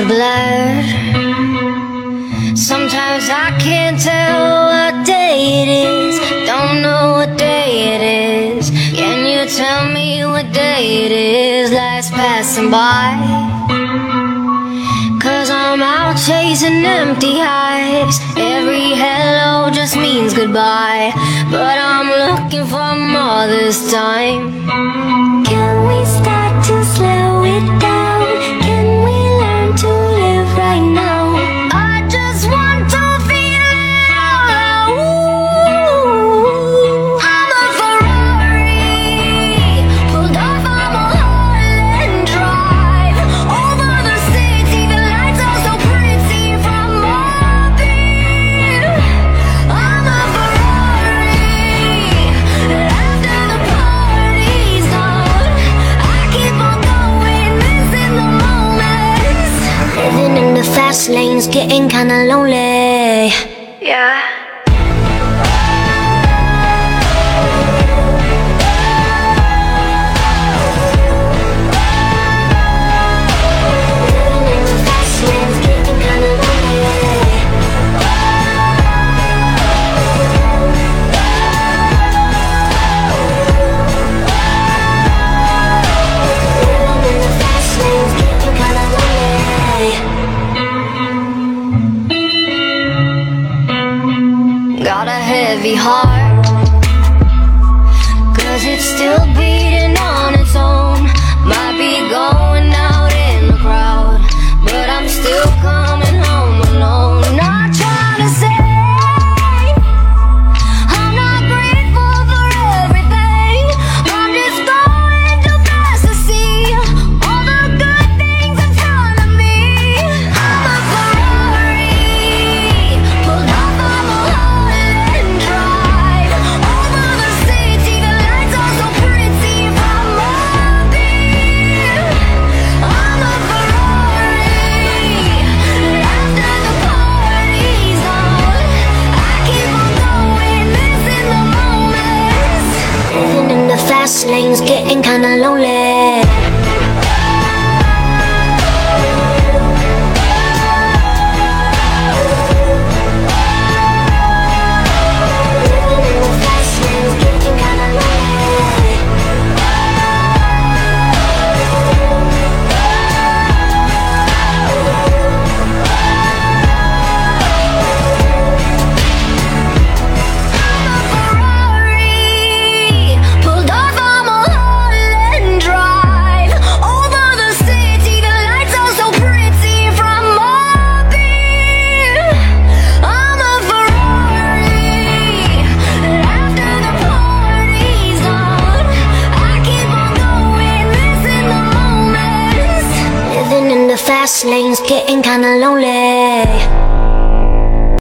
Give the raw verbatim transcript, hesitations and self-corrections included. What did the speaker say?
a blur. Sometimes I can't tell what day it is. Don't know what day it is. Can you tell me what day it is? Life's passing by, 'cause I'm out chasing empty highs. Every hello just means goodbye, but I'm looking for more this time. Can we start to slow it down? Can we learn to live right now? I just want to feel it all. Ooh, I'm a Ferrari, pulled off on Mulholland Drive. Over the city, the lights are so pretty from up here. I'm a Ferrari, after the party's done, I keep on going, missing the moments. Living in the fast lane's getting kinda lonely. Yeah. Got a heavy heart, 'cause it's still beating on its own. Might be going out in the crowd, but I'm still coming home alone. Not trying to say I'm not grateful for everything. I'm just going too fast to see all the good things in front of me. I'm a Ferrari, pulled off on Mulholland Drive. Over the city, the lights are so pretty from up here. I'm a Ferrari, after the party's done, I keep on going, missing the moments. Living in the fast lane's getting kinda lonely. The fast lane's getting kinda lonely.